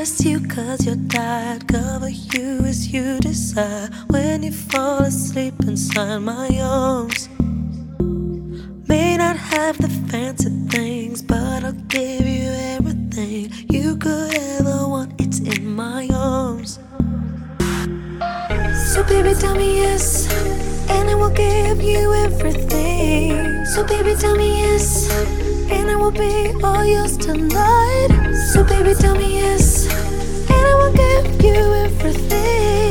rest you 'cause you're tired. Cover you as you desire. When you fall asleep inside my arms, may not have the fancy things, but I'll give you everything you could ever want. It's in my arms. So baby, tell me yes, and I will give you everything. So baby, tell me yes, and I will be all yours tonight. So baby, tell me yes, and I will give you everything.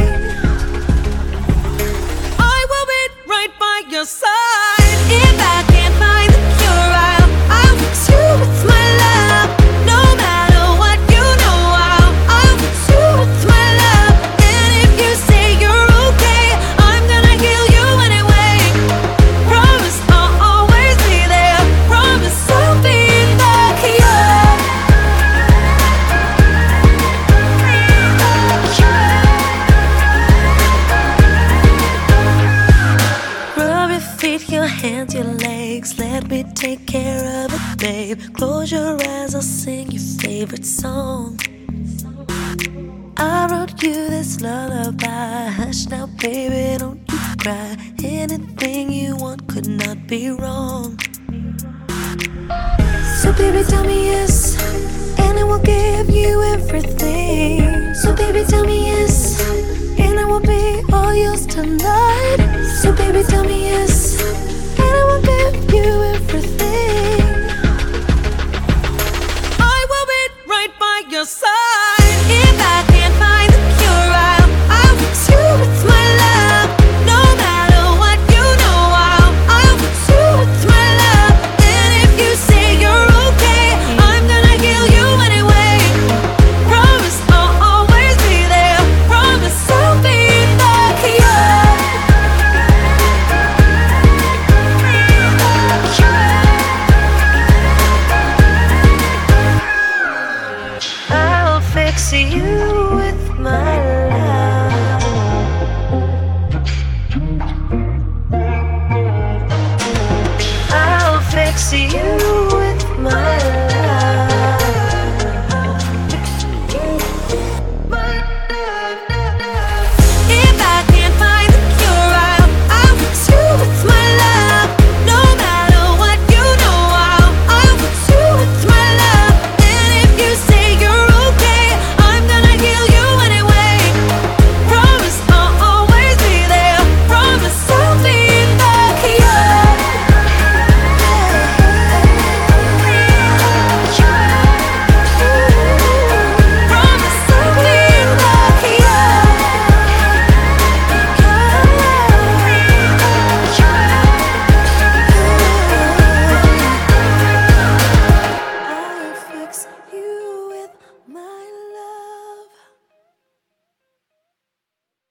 I will be right by your side. If I can't find the cure, I'll fix you with my love. No matter what, you know I'll fix you with my love. And if you say you're okay, I'm gonna heal you anyway. Promise I'll always be there. Promise I'll be the cure. Rub your feet, your hands, your legs. Let me take care of it, babe. Close your eyes, I'll sing your favorite song. I wrote you this lullaby. Hush now, baby, don't you cry. Anything you want could not be wrong. So baby, tell me yes, and I will give you everything. So baby, tell me yes, and I will be all yours tonight. So baby, tell me yes, and I will give you everything.